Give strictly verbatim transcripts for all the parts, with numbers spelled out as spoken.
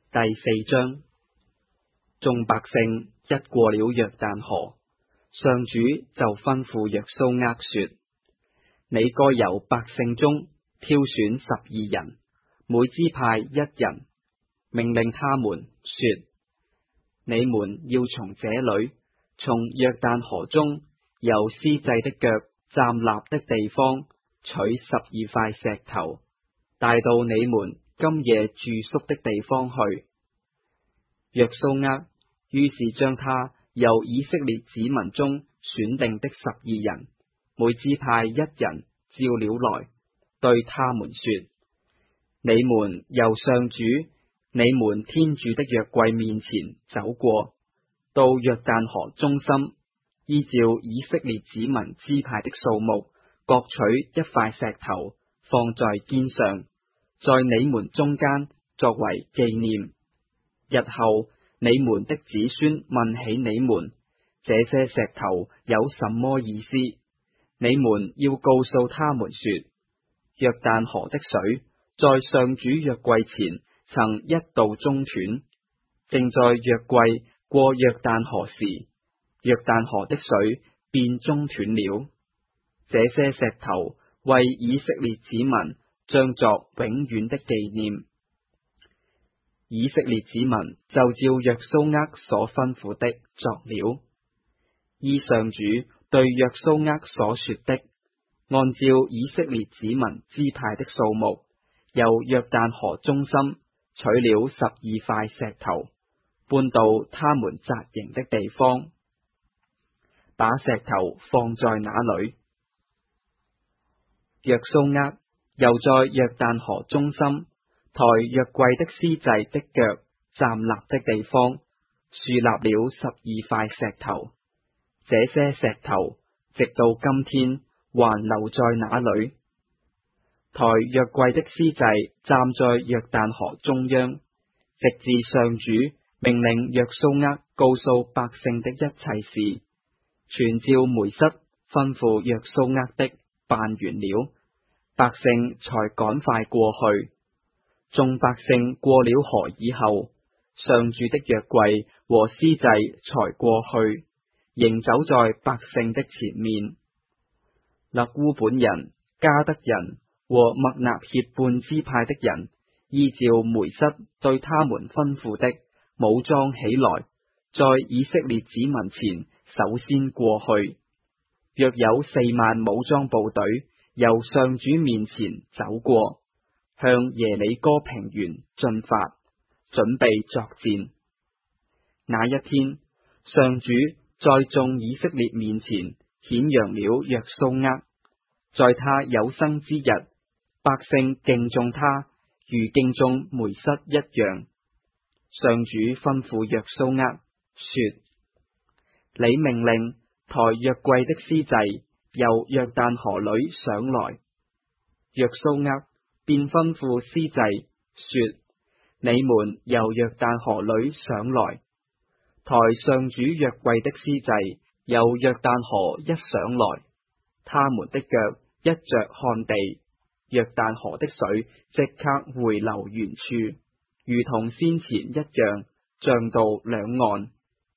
第四章，眾百姓一過了約旦河，上主就吩咐約蘇厄說：你該由百姓中挑選十二人，每支派一人，命令他們說：你們要從這裏，從約旦河中由司祭的腳站立的地方取十二塊石頭，帶到你們今夜住宿的地方去。約蘇厄於是將他由以色列子民中選定的十二人，每支派一人召了來，對他們說：你們由上主你們天主的約櫃面前走過，到約旦河中心，依照以色列子民支派的數目，各取一塊石頭，放在肩上，在你們中間作為紀念。日後你們的子孫問起你們，這些石頭有什麼意思，你們要告訴他們說：約旦河的水在上主約櫃前曾一度中斷，正在約櫃過約旦河時，約旦河的水便中斷了。這些石頭為以色列子民將作永遠的紀念。以色列子民就照約蘇厄所吩咐的作了，依上主對約蘇厄所說的，按照以色列子民支派的數目，由約旦河中心取了十二塊石頭，搬到他們紮營的地方，把石頭放在那裏。約蘇厄又在約旦河中心抬約櫃的司祭的腳站立的地方，豎立了十二塊石頭。這些石頭直到今天還留在那裏。抬約櫃的司祭站在約旦河中央，直至上主命令約蘇厄告訴百姓的一切事，全照梅瑟吩咐約蘇厄的辦完了，百姓才趕快過去。眾百姓過了河以後，上主的約櫃和司祭才過去，仍走在百姓的前面。勒烏本人、迦得人和麥納協半支派的人，依照梅瑟對他們吩咐的，武裝起來，在以色列子民前首先過去。約有四萬武裝部隊由上主面前走過，向耶里哥平原進發，準備作戰。那一天，上主在眾以色列面前顯揚了約蘇厄，在他有生之日，百姓敬重他，如敬重梅瑟一樣。上主吩咐約蘇厄說：你命令抬約櫃的司祭由約旦河裏上來。約蘇厄便吩咐司祭說：你們由約旦河裏上來。抬上主約櫃的司祭由約旦河一上來，他們的腳一着看地，約旦河的水即刻回流原處，如同先前一樣，漲到兩岸。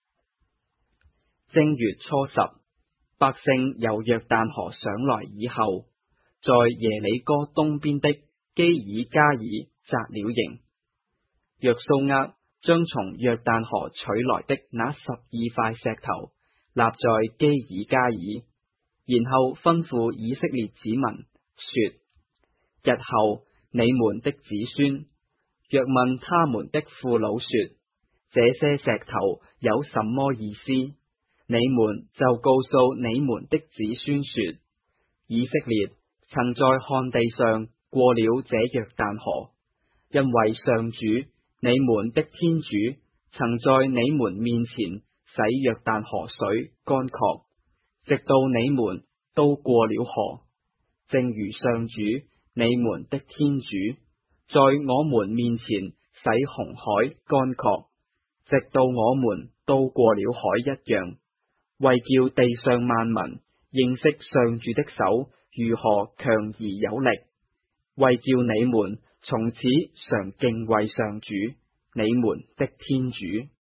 正月初十，百姓由約旦河上來以後，在耶里哥東邊的基爾加爾紮了營。約蘇厄將從約旦河取來的那十二塊石頭立在基爾加爾，然後吩咐以色列子民說：日後你們的子孫若問他們的父老說，這些石頭有什麼意思，你們就告訴你們的子孫說：以色列曾在旱地上過了這約旦河，因為上主你們的天主曾在你們面前使約旦河水乾涸，直到你們都過了河，正如上主你們的天主在我們面前使紅海乾涸，直到我們都過了海一樣，為叫地上萬民認識上主的手如何強而有力，為叫你們從此常敬畏上主， 你們的天主。